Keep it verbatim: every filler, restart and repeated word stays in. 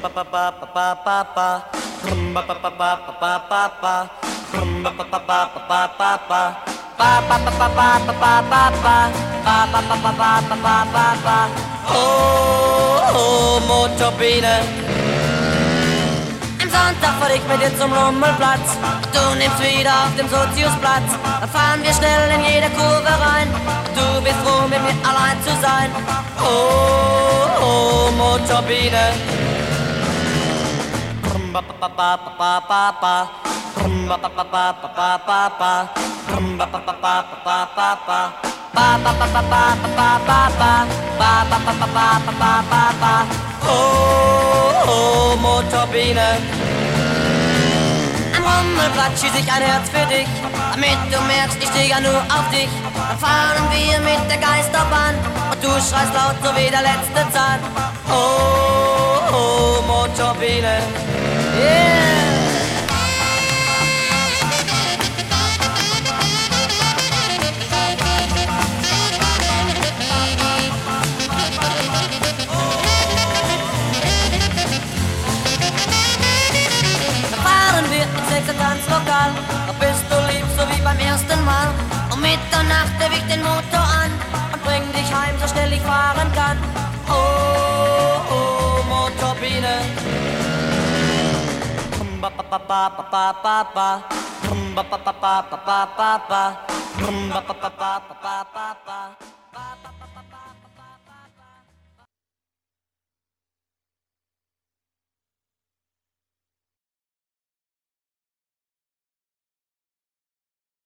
Oh, Motorbiene. Am Sonntag fahr ich mit dir zum Rummelplatz. Du nimmst wieder auf dem Soziusplatz. Dann fahren wir schnell in jede Kurve rein. Du bist froh, mit mir allein zu sein. Oh, oh, Motorbiene. Oh, oh, Motorbiene. Am Rummelplatz schieß ich ein Herz für dich, damit du merkst, ich stehe ja nur auf dich. Dann fahren wir mit der Geisterbahn und du schreist laut so wie der letzte Zahn. Oh, oh, Motorbiene. Yeah! Tanzlokal, da bist du lieb, so wie beim ersten Mal. Um Mitternacht erwick ich den Motor an und bring dich heim, so schnell ich fahren kann. Oh, oh, Motorbiene.